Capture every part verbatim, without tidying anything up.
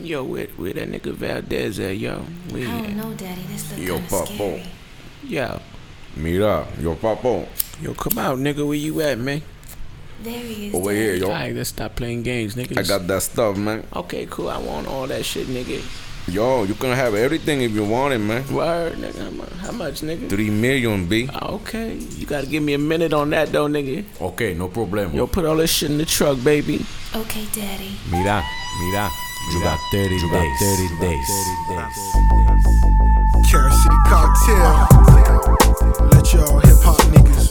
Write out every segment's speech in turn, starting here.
Yo, where, where that nigga Valdez at, yo? Where I don't know, Daddy. This look Yo, kinda Papo. scary. Yo, Mira, yo, Papo. yo, come out, nigga. Where you at, man? There he is. Over Daddy. here, yo. Alright, let's stop playing games, nigga. I got that stuff, man. Okay, cool. I want all that shit, nigga. Yo, you can have everything if you want it, man. Word, nigga. How mu- How much, nigga? Three million, B. Ah, okay. You gotta give me a minute on that, though, nigga. Okay, no problem. Yo, put all this shit in the truck, baby. Okay, Daddy. Mira, mira. You got thirty You got days. thirty days. Carol City Cartel. Let y'all hip hop niggas.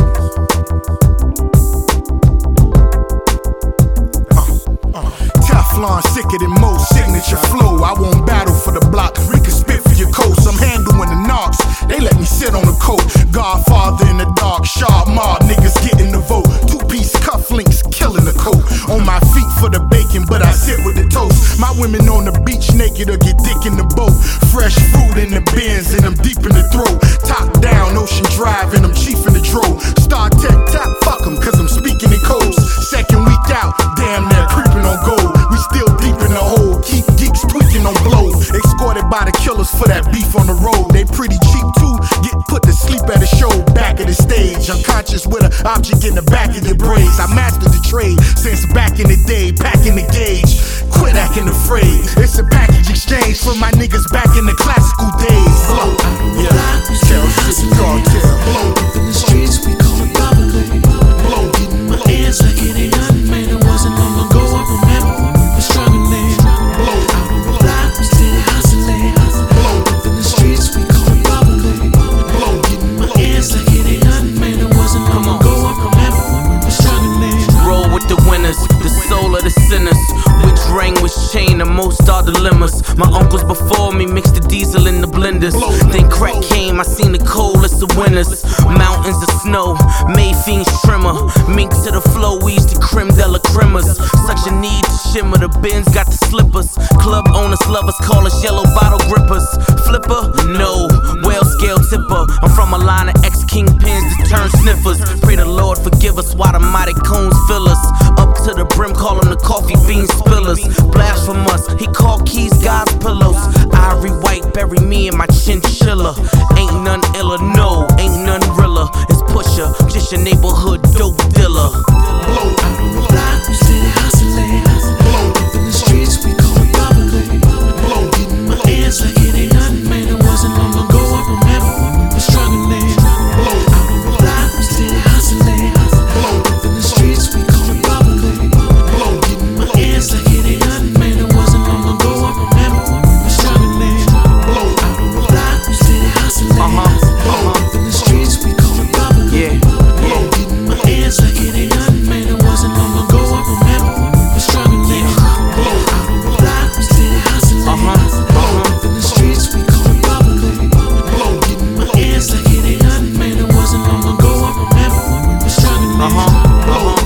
Uh, uh. Teflon sicker than most. Signature flow. I won't battle for the block. We can spit for your coast. I'm handling the knocks. They let me sit on the coat. Godfather in the dark. Sharp mob. Niggas getting the vote. Two piece cufflinks killing the coat. On my feet for the bacon, but I sit with the toast. My women on the beach naked or get dick in the boat. Fresh fruit in the bins and I'm deep in the throat. Top down, Ocean Drive and I'm chief in the drove. Star Tech tap, fuck 'em cause I'm speaking in codes. Second week out, damn near creeping on gold. We still deep in the hole, keep geeks tweaking on blow. Escorted by the killers for that beef on the road. They pretty cheap too, get put to sleep at a show. Back of the stage, unconscious with an object in the back of your braids. I mastered the trade since back in the day, packing the gauge. Quit acting afraid, it's a package exchange for my niggas back in the classical days. Blow, yeah, Carol City Cartel. Blow, in the streets, we call it bubbling. blow, Getting my hands like it ain't nothing, man. It wasn't long ago. I remember when we were struggling. blow, Out on the block, we still hustling. Up in the streets, we call it bubbling. blow, Getting my hands like it ain't nothing, man. It wasn't long ago. I remember when we were struggling. Roll with the winners, the soul of the sinners. Which ring, which chain, the most are dilemmas. My uncles before me mixed the diesel in the blenders. Then crack came, I seen the coldest of winners. Mountains of snow, made fiends trimmer. Mink to the flow, we used to creme de la cremas. Such a need to shimmer, the bins got the slippers. Club owners, lovers call us yellow bottle grippers. Flipper? No, whale scale tipper. I'm from a line of ex-kingpins that turn sniffers. Pray the Lord forgive us while the mighty cones fill us. Up to the brim, call them the coffee bean spillers. Blasphemous, he called keys God's pillows. Ivory white, bury me in my chinchilla. Ain't none iller, no, ain't none realer. It's Pusha, just your neighborhood dope dealer. blow, Out on the block, we still hustling. Up in the streets, we call it bubbling. blow, Getting my hands like it ain't nothing, man. It wasn't long ago. I remember when we were struggling. blow, Out on the block, we still hustling. Up in the streets, we call it bubbling. blow, Getting my hands like it ain't nothing, man. It wasn't long ago. I remember when we were struggling. blow, Out on the block, we still hustling. Uh huh, uh huh. Up in the streets, we call it bubbling. Yeah, yeah. Getting my hands like it ain't nothing, man. It wasn't long ago. I remember when we were struggling. Out on the block, we still hustling. Uh huh, uh huh. Up in the streets, we call it bubbling. blow, Getting my hands like it ain't nothing, man. It wasn't long ago. I remember when we were struggling. Uh huh, uh huh.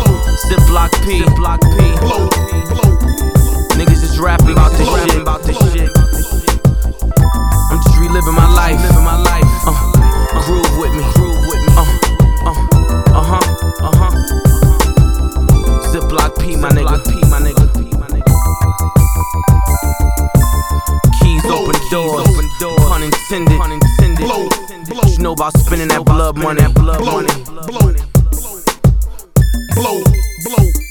Ziploc P, Ziploc P. blow, blow. Niggas just rapping about this shit, about this shit. I'm just reliving my life, living my life. Uh, groove with me, groove with me. Uh, uh, uh huh, uh huh. Ziploc P, my nigga, P, my nigga. Keys open doors, open doors. Pun intended, pun intended. Blow, blow. You know about spending that blood money, that blood money. blow, blow, blow.